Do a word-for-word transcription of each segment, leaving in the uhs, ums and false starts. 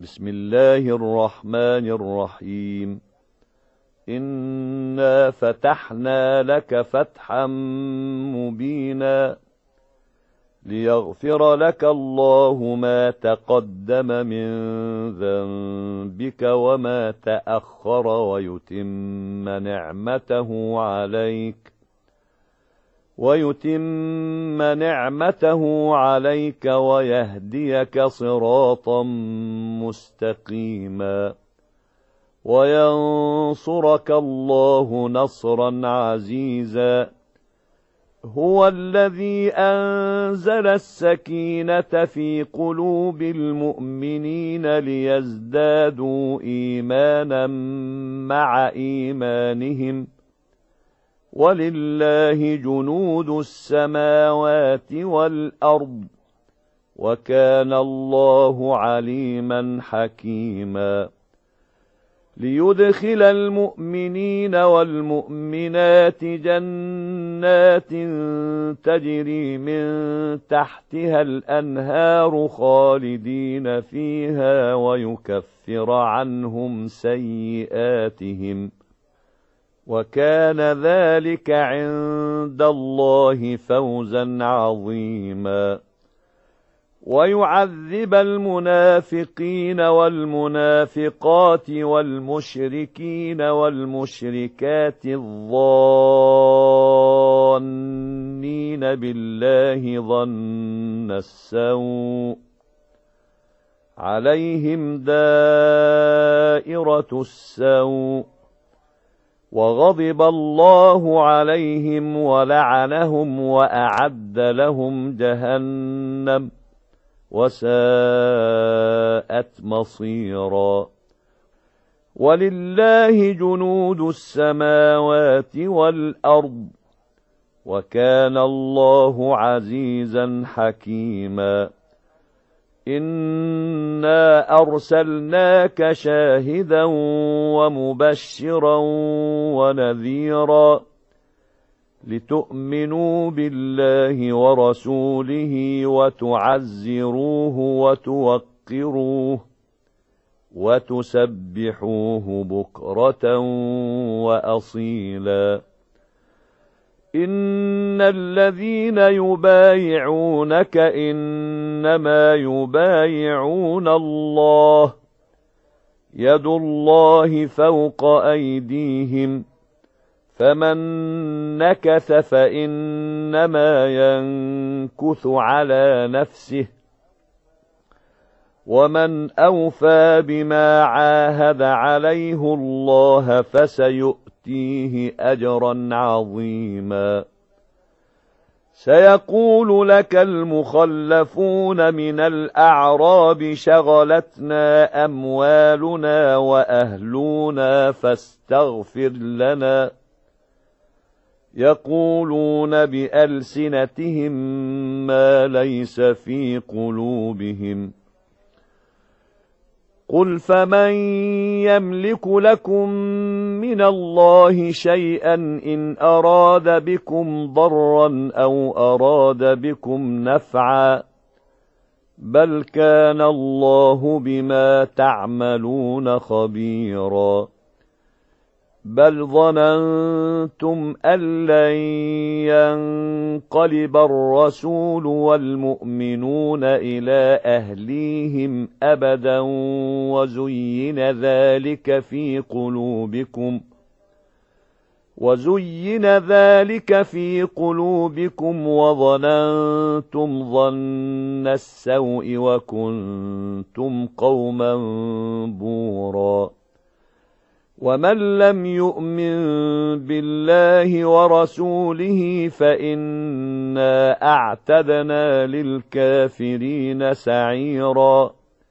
بسم الله الرحمن الرحيم. إنا فتحنا لك فتحا مبينا ليغفر لك الله ما تقدم من ذنبك وما تأخر ويتم نعمته عليك ويتم نعمته عليك ويهديك صراطا مستقيما وينصرك الله نصرا عزيزا. هو الذي أنزل السكينة في قلوب المؤمنين ليزدادوا إيمانا مع إيمانهم ولله جنود السماوات والأرض وكان الله عليما حكيما. ليدخل المؤمنين والمؤمنات جنات تجري من تحتها الأنهار خالدين فيها ويكفر عنهم سيئاتهم وكان ذلك عند الله فوزا عظيما. ويعذب المنافقين والمنافقات والمشركين والمشركات الظانين بالله ظن السوء عليهم دائرة السوء وغضب الله عليهم ولعنهم وأعد لهم جهنم وساءت مصيرا. ولله جنود السماوات والأرض وكان الله عزيزا حكيما. إنا أرسلناك شاهدا ومبشرا ونذيرا لتؤمنوا بالله ورسوله وتعزروه وتوقروه وتسبحوه بكرة وأصيلا. إن الذين يبايعونك إنما يبايعون الله يد الله فوق أيديهم فمن نكث فإنما ينكث على نفسه ومن أوفى بما عاهد عليه الله فسيؤتيه أجرا عظيما. سيقول لك المخلفون من الأعراب شغلتنا أموالنا وأهلنا فاستغفر لنا يقولون بألسنتهم ما ليس في قلوبهم قل فمن يملك لكم من الله شيئا إن أراد بكم ضرا أو أراد بكم نفعا بل كان الله بما تعملون خبيرا. بل ظننتم أن لن ينقلب الرسول والمؤمنون إلى أهليهم أبدا وزين ذلك في قلوبكم وزين ذلك في قلوبكم وظننتم ظن السوء وكنتم قوما بورا. ومن لم يؤمن بالله ورسوله فإنا أعتدنا للكافرين سعيرا.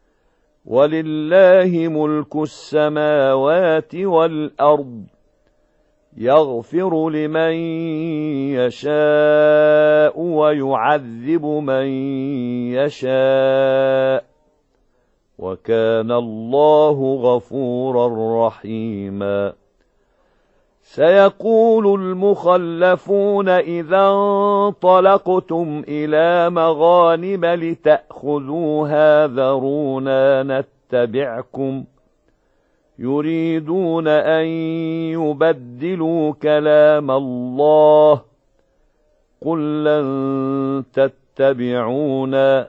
ولله ملك السماوات والأرض يغفر لمن يشاء ويعذب من يشاء وكان الله غفورا رحيما. سيقول المخلفون إذا انطلقتم إلى مغانم لتأخذوها ذرونا يتبعكم يريدون أن يبدلوا كلام الله قل لن تتبعونا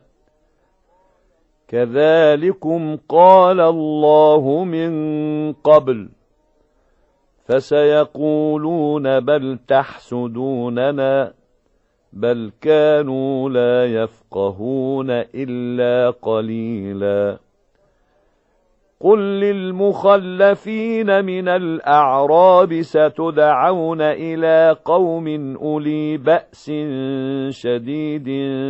كذلكم قال الله من قبل فسيقولون بل تحسدوننا بل كانوا لا يفقهون إلا قليلا قل للمخلفين من الأعراب ستدعون إلى قوم أولي بأس شديد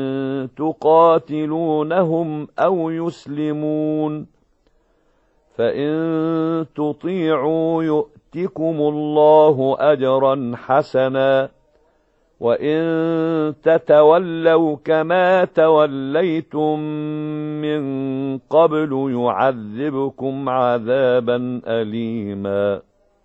تقاتلونهم أو يسلمون فإن تطيعوا يؤتكم الله أجرا حسنا وإن تتولوا كما توليتم من قبل يعذبكم عذابا أليما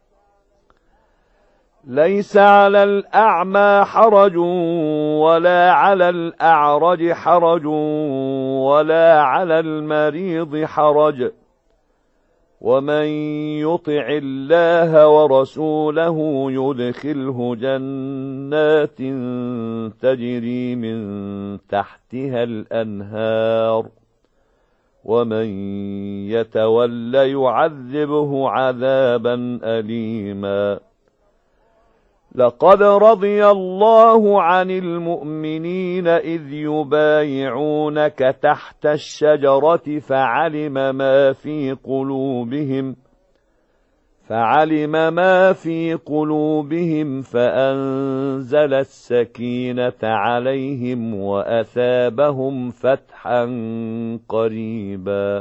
ليس على الأعمى حرج ولا على الأعرج حرج ولا على المريض حرج ومن يطع الله ورسوله يدخله جنات تجري من تحتها الأنهار ومن يتول يعذبه عذابا أليما لقد رضي الله عن المؤمنين إذ يبايعونك تحت الشجرة فعلم ما في قلوبهم فعلم ما في قلوبهم فأنزل السكينة عليهم وأثابهم فتحا قريبا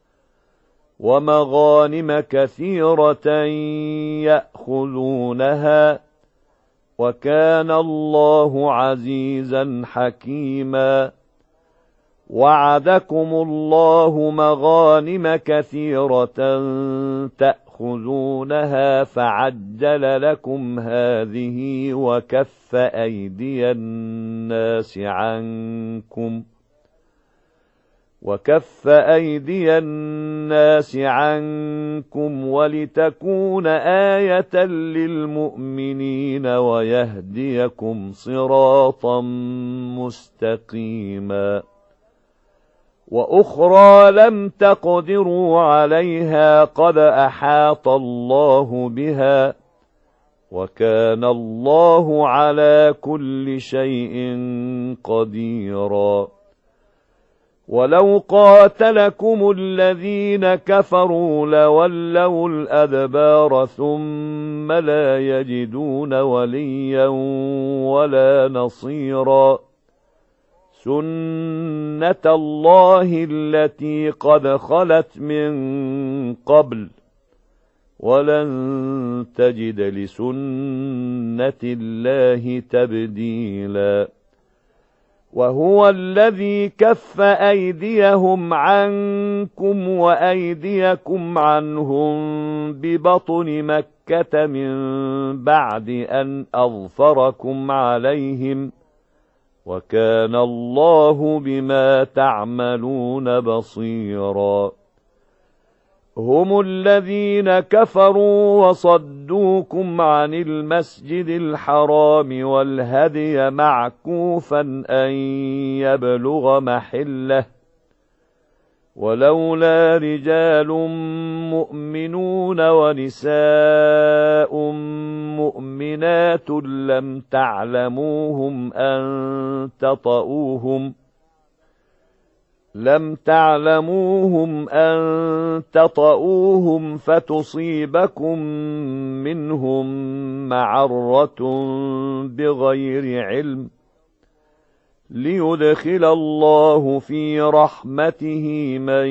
ومغانم كثيرة يأخذونها وكان الله عزيزا حكيما وعدكم الله مغانم كثيرة تأخذونها فعجل لكم هذه وكف أيدي الناس عنكم وكف أيدي الناس عنكم ولتكون آية للمؤمنين ويهديكم صراطا مستقيما وأخرى لم تقدروا عليها قد أحاط الله بها وكان الله على كل شيء قديرا ولو قاتلكم الذين كفروا لولوا الأدبار ثم لا يجدون وليا ولا نصيرا سنة الله التي قد خلت من قبل ولن تجد لسنة الله تبديلا وهو الذي كف أيديهم عنكم وأيديكم عنهم ببطن مكة من بعد أن أظفركم عليهم وكان الله بما تعملون بصيرا هم الذين كفروا وصدوكم عن المسجد الحرام والهدي معكوفا أن يبلغ محله ولولا رجال مؤمنون ونساء مؤمنات لم تعلموهم أن تطؤوهم لم تعلموهم أن تطؤوهم فتصيبكم منهم معرة بغير علم ليدخل الله في رحمته من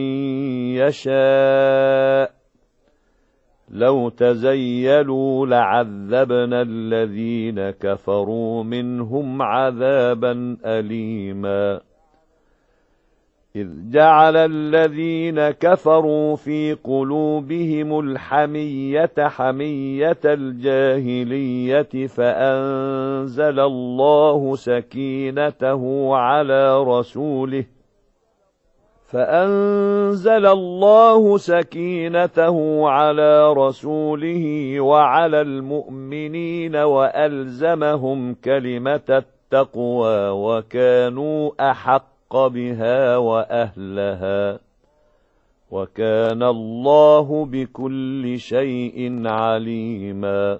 يشاء لو تزيلوا لعذبنا الذين كفروا منهم عذابا أليما إذ جعل الذين كفروا في قلوبهم الحمية حمية الجاهلية فأنزل الله سكينته على رسوله فأنزل الله سكينته على رسوله وعلى المؤمنين وألزمهم كلمة التقوى وكانوا أحق بها وأهلها وكان الله بكل شيء عليما.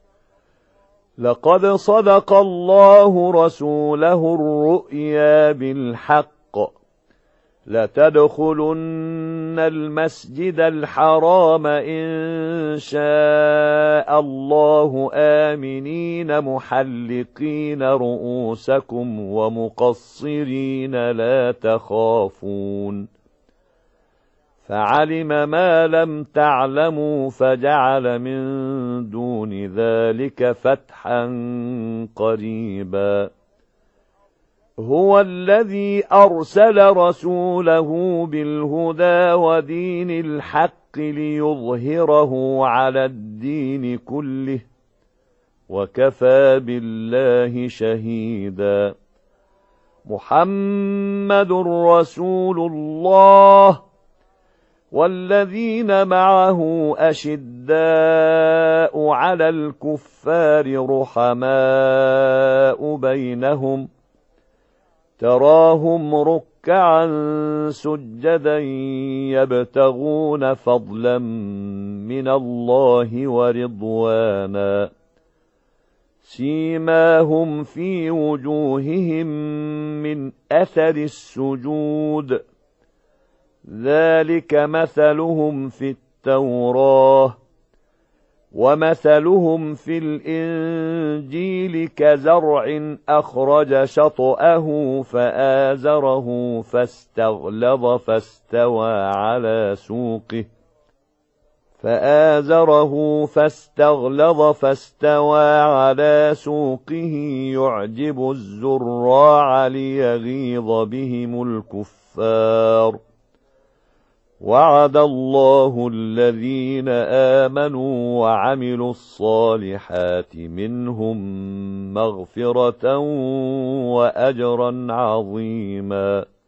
لقد صدق الله رسوله الرؤيا بالحق لتدخلن المسجد الحرام إن شاء الله آمنين محلقين رؤوسكم ومقصرين لا تخافون فعلم ما لم تعلموا فجعل من دون ذلك فتحا قريبا. هو الذي أرسل رسوله بالهدى ودين الحق ليظهره على الدين كله وكفى بالله شهيدا. محمد رسول الله والذين معه أشداء على الكفار رحماء بينهم تراهم ركعا سجدا يبتغون فضلا من الله ورضوانا سيماهم في وجوههم من أثر السجود ذلك مثلهم في التوراة ومثلهم في الإنجيل كزرع أخرج شطأه فآزره فاستغلظ فاستوى على سوقه فآزره فاستغلظ فاستوى على سوقه يعجب الزراع ليغيظ بهم الكفار. وعد الله الذين آمنوا وعملوا الصالحات منهم مغفرة وأجرا عظيما.